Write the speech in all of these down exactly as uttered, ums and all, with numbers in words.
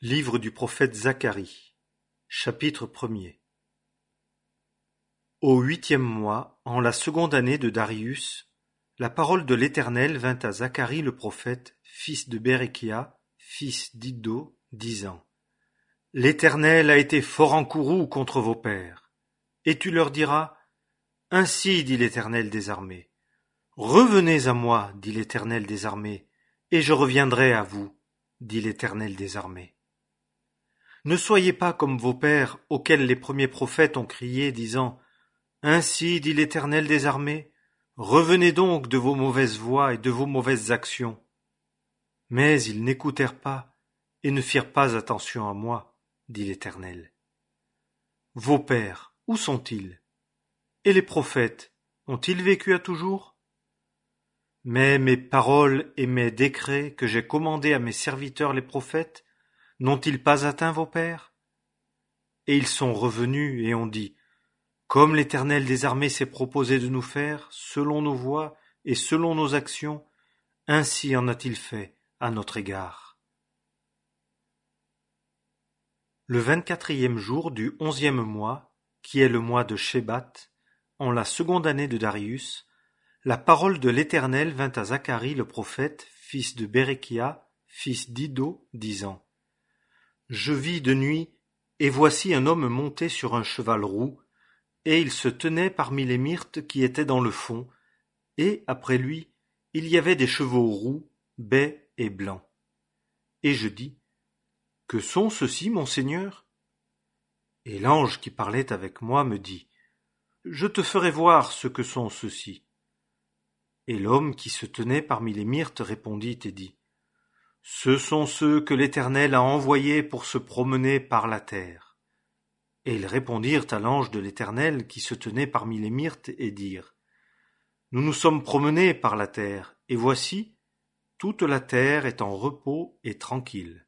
Livre du prophète Zacharie, chapitre premier. Au huitième mois, en la seconde année de Darius, la parole de l'Éternel vint à Zacharie le prophète, fils de Béréchia, fils d'Iddo, disant : L'Éternel a été fort en courroux contre vos pères. Et tu leur diras : Ainsi dit l'Éternel des armées. Revenez à moi, dit l'Éternel des armées, et je reviendrai à vous, dit l'Éternel des armées. Ne soyez pas comme vos pères, auxquels les premiers prophètes ont crié, disant : Ainsi dit l'Éternel des armées, revenez donc de vos mauvaises voies et de vos mauvaises actions. Mais ils n'écoutèrent pas et ne firent pas attention à moi, dit l'Éternel. Vos pères, où sont-ils? Et les prophètes, ont-ils vécu à toujours? Mais mes paroles et mes décrets que j'ai commandés à mes serviteurs les prophètes, n'ont-ils pas atteint vos pères? Et ils sont revenus et ont dit : Comme l'Éternel des armées s'est proposé de nous faire, selon nos voies et selon nos actions, ainsi en a-t-il fait à notre égard. Le vingt-quatrième jour du onzième mois, qui est le mois de Shebat, en la seconde année de Darius, la parole de l'Éternel vint à Zacharie le prophète, fils de Béréchia, fils d'Iddo, disant : Je vis de nuit, et voici un homme monté sur un cheval roux, et il se tenait parmi les myrtes qui étaient dans le fond, et après lui, il y avait des chevaux roux, bais et blancs. Et je dis : Que sont ceux-ci, mon Seigneur ? Et l'ange qui parlait avec moi me dit : Je te ferai voir ce que sont ceux-ci. Et l'homme qui se tenait parmi les myrtes répondit et dit : Ce sont ceux que l'Éternel a envoyés pour se promener par la terre. Et ils répondirent à l'ange de l'Éternel qui se tenait parmi les myrtes et dirent : Nous nous sommes promenés par la terre, et voici, toute la terre est en repos et tranquille.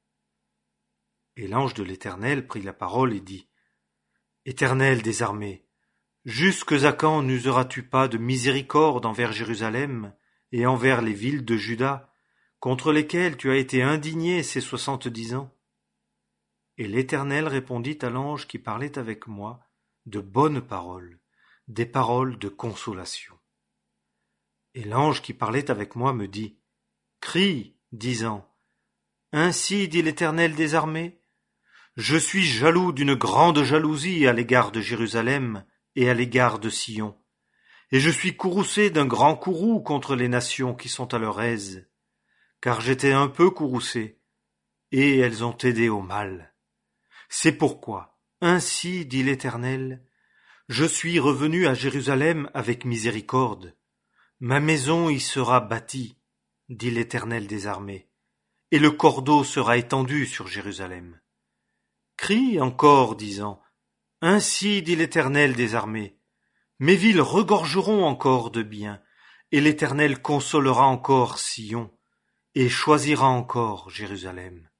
Et l'ange de l'Éternel prit la parole et dit : Éternel des armées, jusque à quand n'useras-tu pas de miséricorde envers Jérusalem et envers les villes de Juda, contre lesquelles tu as été indigné ces soixante-dix ans? Et l'Éternel répondit à l'ange qui parlait avec moi de bonnes paroles, des paroles de consolation. Et l'ange qui parlait avec moi me dit : Crie, disant : Ainsi dit l'Éternel des armées, je suis jaloux d'une grande jalousie à l'égard de Jérusalem et à l'égard de Sion, et je suis courroucé d'un grand courroux contre les nations qui sont à leur aise, car j'étais un peu courroucé, et elles ont aidé au mal. C'est pourquoi, ainsi dit l'Éternel, je suis revenu à Jérusalem avec miséricorde. Ma maison y sera bâtie, dit l'Éternel des armées, et le cordeau sera étendu sur Jérusalem. Crie encore, disant : Ainsi dit l'Éternel des armées, mes villes regorgeront encore de biens, et l'Éternel consolera encore Sion, et choisira encore Jérusalem.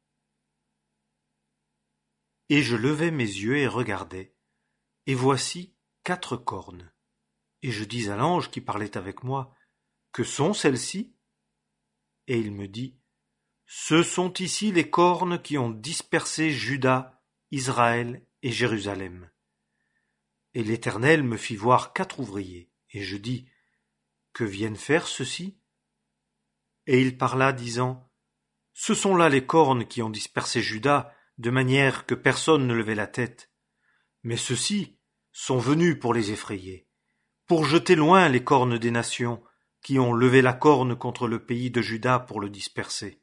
Et je levai mes yeux et regardai, et voici quatre cornes. Et je dis à l'ange qui parlait avec moi : Que sont celles-ci ? Et il me dit : Ce sont ici les cornes qui ont dispersé Juda, Israël et Jérusalem. Et l'Éternel me fit voir quatre ouvriers, et je dis : Que viennent faire ceux-ci ? Et il parla, disant : Ce sont là les cornes qui ont dispersé Juda, de manière que personne ne levait la tête. Mais ceux-ci sont venus pour les effrayer, pour jeter loin les cornes des nations, qui ont levé la corne contre le pays de Juda pour le disperser.